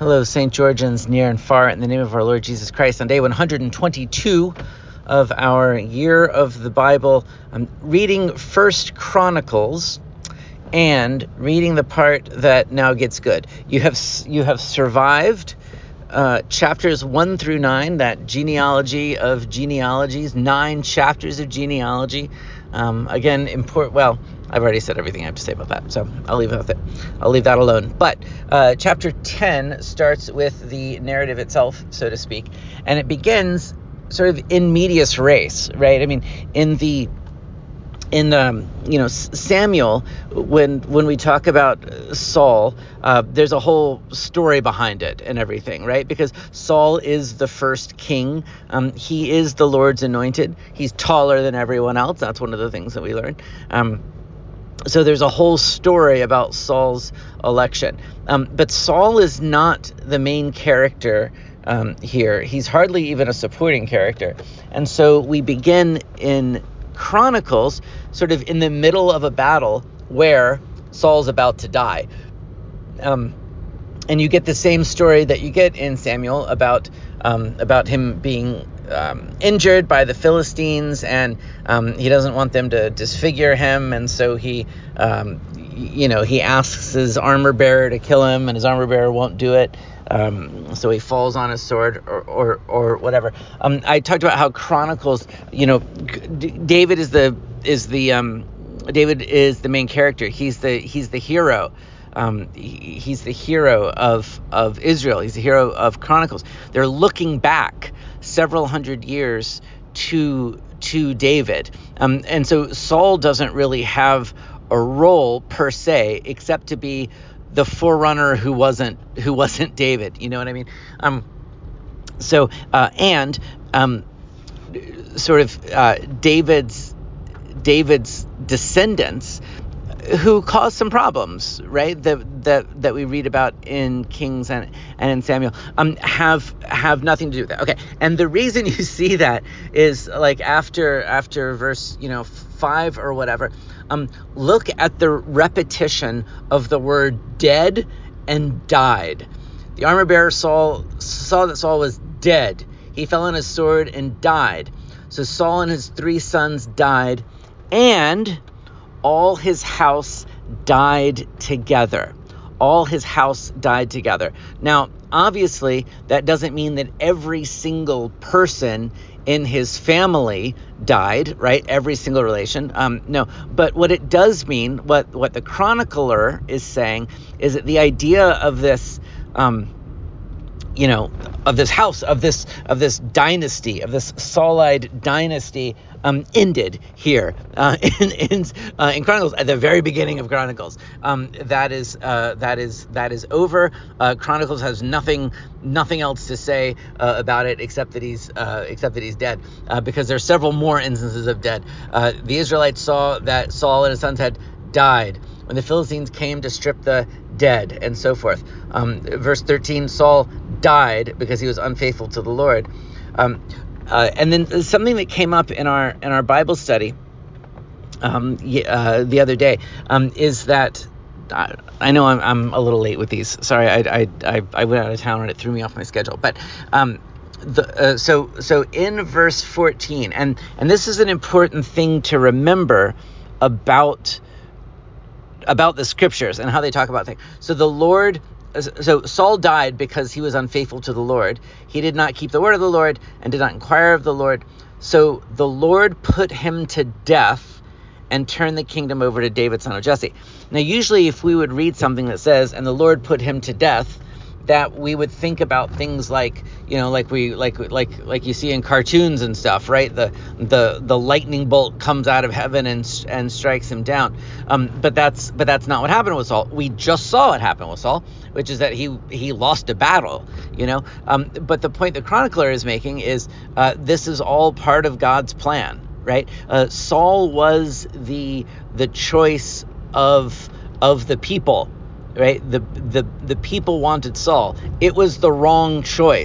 Hello, St. Georgians near and far, in the name of our Lord Jesus Christ. On day 122 of our year of the Bible, I'm reading First Chronicles and reading the part that now gets good. You have survived chapters 1 through 9, that genealogy of genealogies, 9 chapters of genealogy. Again, important. Well, I've already said everything I have to say about that, so I'll leave that alone. But chapter 10 starts with the narrative itself, so to speak, and it begins sort of in medias res, right? I mean, in Samuel, when we talk about Saul, there's a whole story behind it and everything, right? Because Saul is the first king. He is the Lord's anointed. He's taller than everyone else. That's one of the things that we learn. So there's a whole story about Saul's election. But Saul is not the main character here. He's hardly even a supporting character. And so we begin in Chronicles sort of in the middle of a battle where Saul's about to die. And you get the same story that you get in Samuel about him being injured by the Philistines, and he doesn't want them to disfigure him, and so he asks his armor bearer to kill him, and his armor bearer won't do it. So he falls on his sword or whatever. I talked about how Chronicles, David is the main character. He's the hero. He's the hero of Israel. He's the hero of Chronicles. They're looking back several hundred years to David. And so Saul doesn't really have a role per se, except to be the forerunner who wasn't David. You know what I mean? David's descendants, who caused some problems, right? That we read about in Kings and in Samuel, have nothing to do with that. Okay, and the reason you see that is like after verse 5 or whatever. Look at the repetition of the word dead and died. The armor bearer Saul saw that Saul was dead. He fell on his sword and died. So Saul and his 3 sons died, and all his house died together. All his house died together. Now, obviously, that doesn't mean that every single person in his family died, right? Every single relation. No, but what it does mean, what the chronicler is saying, is that the idea of this, of this house, of this dynasty, of this Saulite dynasty, ended here in Chronicles, at the very beginning of Chronicles. That is over. Chronicles has nothing else to say about it except that he's dead, because there's several more instances of dead. The Israelites saw that Saul and his sons had died when the Philistines came to strip the dead, and so forth. Verse 13, Saul died because he was unfaithful to the Lord. And then something that came up in our Bible study the other day is that I know I'm a little late with these. Sorry, I went out of town and it threw me off my schedule. But so in verse 14, and this is an important thing to remember about the scriptures and how they talk about things. So Saul died because he was unfaithful to the Lord. He did not keep the word of the Lord and did not inquire of the Lord. So the Lord put him to death and turned the kingdom over to David, son of Jesse. Now, usually if we would read something that says, and the Lord put him to death, that we would think about things like you see in cartoons and stuff, right? The lightning bolt comes out of heaven and strikes him down. But that's not what happened with Saul. We just saw it happen with Saul, which is that he lost a battle, But the point the chronicler is making is this is all part of God's plan, right? Saul was the choice of the people. Right, the people wanted Saul. It was the wrong choice.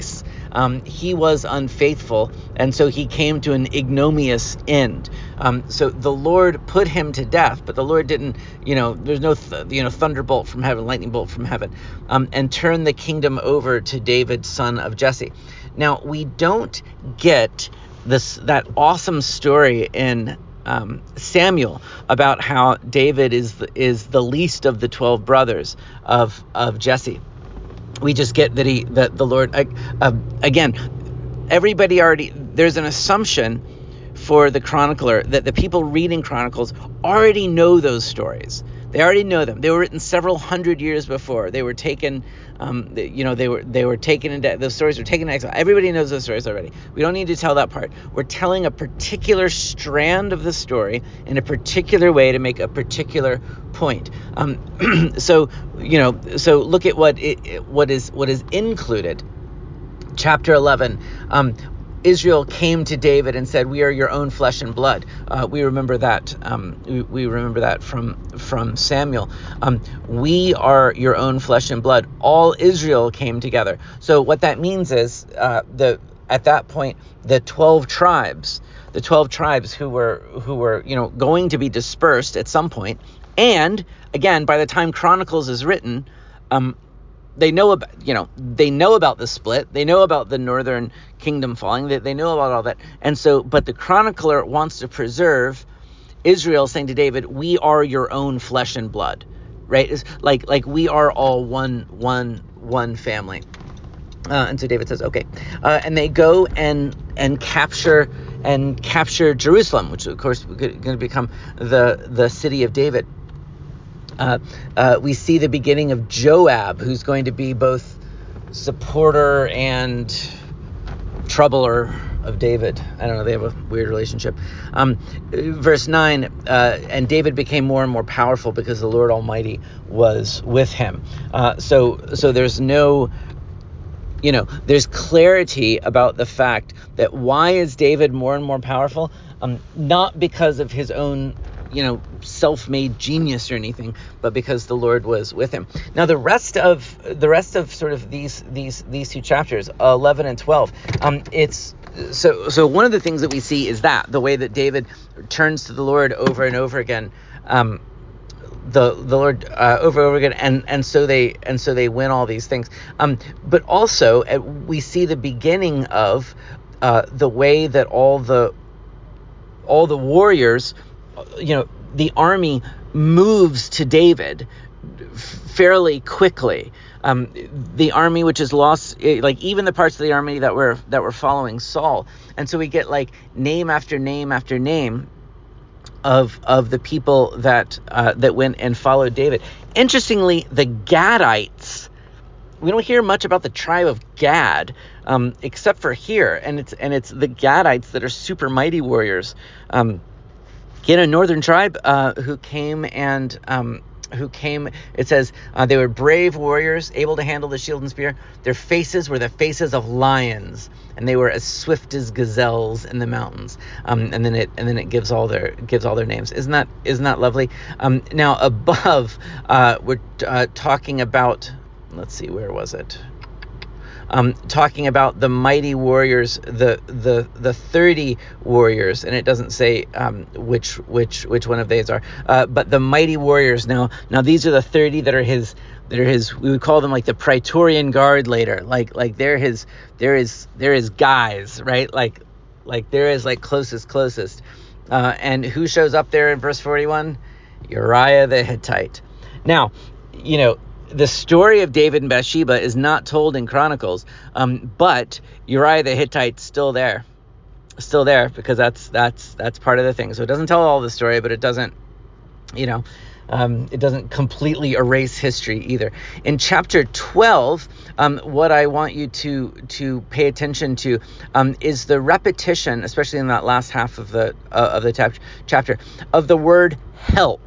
he was unfaithful, and so he came to an ignominious end. So the Lord put him to death, but the Lord didn't, there's no, thunderbolt from heaven, lightning bolt from heaven, and turn the kingdom over to David, son of Jesse. Now, we don't get that awesome story in Samuel about how David is the least of the 12 brothers of Jesse. We just get that the Lord, again, everybody already, there's an assumption for the chronicler that the people reading Chronicles already know those stories. They already know them. They were written several hundred years before. They were taken, they were taken into, those stories were taken into exile. Everybody knows those stories already. We don't need to tell that part. We're telling a particular strand of the story in a particular way to make a particular point. So look at what is included. Chapter 11. Israel came to David and said, "We are your own flesh and blood." We remember that. We remember that from Samuel. We are your own flesh and blood. All Israel came together. So what that means is at that point, the 12 tribes who were going to be dispersed at some point, and again, by the time Chronicles is written, they know about the split. They know about the northern kingdom falling. They know about all that. And so, but the chronicler wants to preserve Israel, saying to David, "We are your own flesh and blood," right? It's like we are all one family. And so David says, "Okay," and they go and capture Jerusalem, which of course is going to become the city of David. We see the beginning of Joab, who's going to be both supporter and troubler of David. I don't know, they have a weird relationship. Verse 9, and David became more and more powerful because the Lord Almighty was with him. So there's no, there's clarity about the fact that why is David more and more powerful? Not because of his own self-made genius or anything, but because the Lord was with him. Now the rest of sort of these two chapters, 11 and 12, it's so one of the things that we see is that the way that David turns to the Lord over and over again, the Lord over and over again, and so they win all these things. But also we see the beginning of the way that all the warriors, the army moves to David fairly quickly. The army, which is lost, like even the parts of the army that were following Saul, and so we get like name after name after name of the people that went and followed David. Interestingly, the Gadites. We don't hear much about the tribe of Gad, except for here, and it's the Gadites that are super mighty warriors. Get a northern tribe who came, it says they were brave warriors, able to handle the shield and spear. Their faces were the faces of lions, and they were as swift as gazelles in the mountains. And then it gives all their names. Isn't that lovely? Now above, we're talking about, let's see, where was it? Talking about the mighty warriors, the 30 warriors, and it doesn't say which one of these are, but the mighty warriors. Now these are the 30 that are his. We would call them like the Praetorian Guard later, like they're his guys, right? Like they're his like closest. And who shows up there in verse 41? Uriah the Hittite. Now, the story of David and Bathsheba is not told in Chronicles, but Uriah the Hittite's still there because that's part of the thing. So it doesn't tell all the story, but it doesn't, it doesn't completely erase history either. In chapter 12, what I want you to pay attention to is the repetition, especially in that last half of the chapter, of the word help.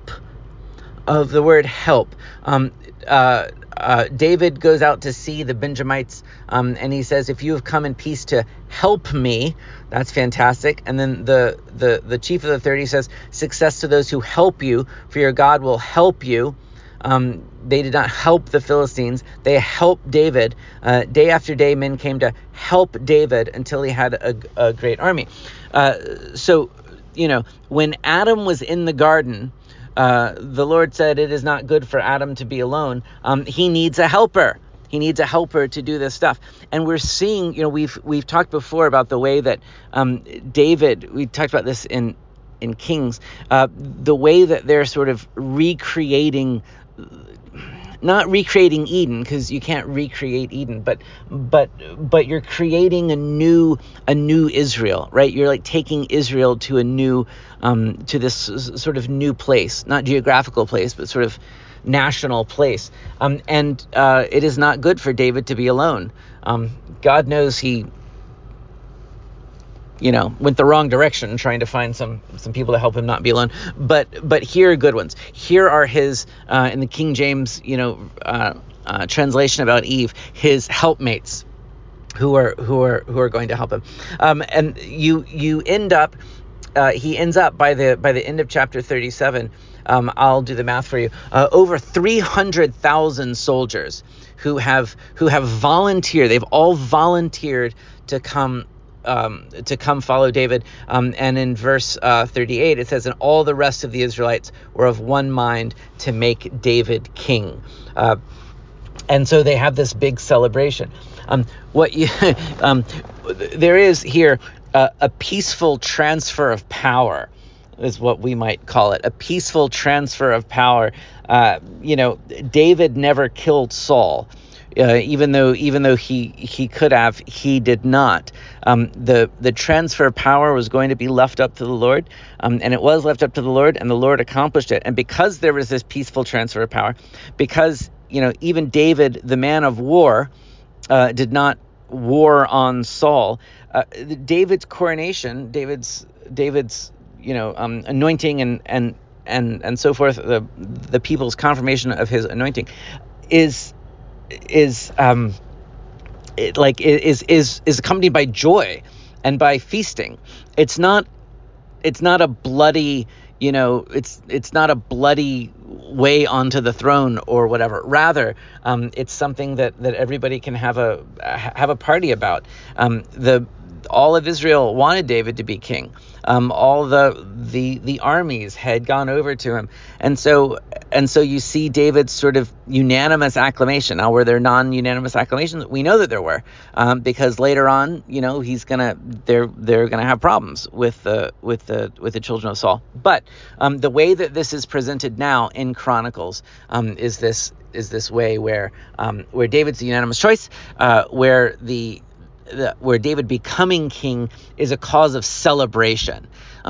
David goes out to see the Benjamites, and he says, "If you have come in peace to help me," that's fantastic. And then the chief of the 30 says, "Success to those who help you, for your God will help you." They did not help the Philistines. They helped David. Day after day, men came to help David until he had a great army. So, when Adam was in the garden, the Lord said it is not good for Adam to be alone. He needs a helper. He needs a helper to do this stuff. And we're seeing, we've talked before about the way that David, we talked about this in Kings, the way that they're sort of not recreating Eden, because you can't recreate Eden, but you're creating a new Israel, right? You're like taking Israel to a new, to this sort of new place, not geographical place, but sort of national place. And it is not good for David to be alone. God knows he went the wrong direction trying to find some people to help him not be alone. But here are good ones. Here are his, in the King James, translation about Eve, his helpmates who are going to help him. And you end up, he ends up by the end of chapter 37. I'll do the math for you. Over 300,000 soldiers who have volunteered. They've all volunteered to come follow David. And in verse 38, it says, and all the rest of the Israelites were of one mind to make David king. And so they have this big celebration. There is here a peaceful transfer of power, is what we might call it, a peaceful transfer of power. David never killed Saul. Even though he could have, he did not. The transfer of power was going to be left up to the Lord, and it was left up to the Lord, and the Lord accomplished it. And because there was this peaceful transfer of power, because even David, the man of war, did not war on Saul. David's coronation, David's anointing and so forth, the people's confirmation of his anointing is accompanied by joy and by feasting. It's not a bloody, it's not a bloody way onto the throne or whatever. Rather, it's something that everybody can have a party about. All of Israel wanted David to be king. All the armies had gone over to him, and so you see David's sort of unanimous acclamation. Now, were there non-unanimous acclamations? We know that there were, because later on, they're gonna have problems with the children of Saul. But the way that this is presented now in Chronicles is this way where David's the unanimous choice, where David becoming king is a cause of celebration.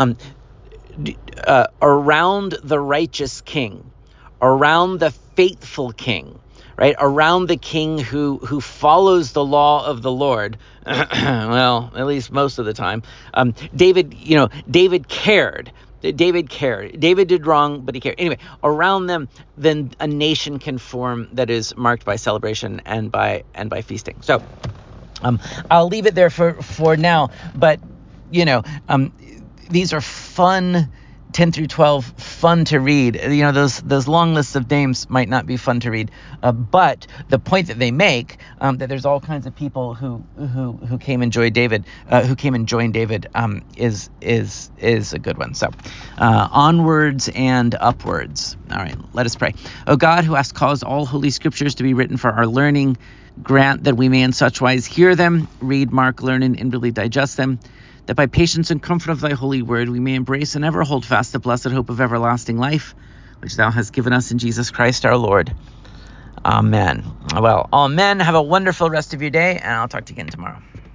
Around the righteous king, around the faithful king, right? Around the king who follows the law of the Lord, well, at least most of the time. David cared. David cared. David did wrong, but he cared. Anyway, around them, then a nation can form that is marked by celebration and by feasting. So, I'll leave it there for now, but these are fun, 10 through 12, fun to read. Those long lists of names might not be fun to read, but the point that they make, that there's all kinds of people who came and joined David, is a good one. So, onwards and upwards. All right, let us pray. O God, who hast caused all holy scriptures to be written for our learning, grant that we may in such wise hear them, read, mark, learn, and inwardly digest them, that by patience and comfort of thy holy word we may embrace and ever hold fast the blessed hope of everlasting life, which thou hast given us in Jesus Christ our Lord. Amen. Well, amen. Have a wonderful rest of your day, and I'll talk to you again tomorrow.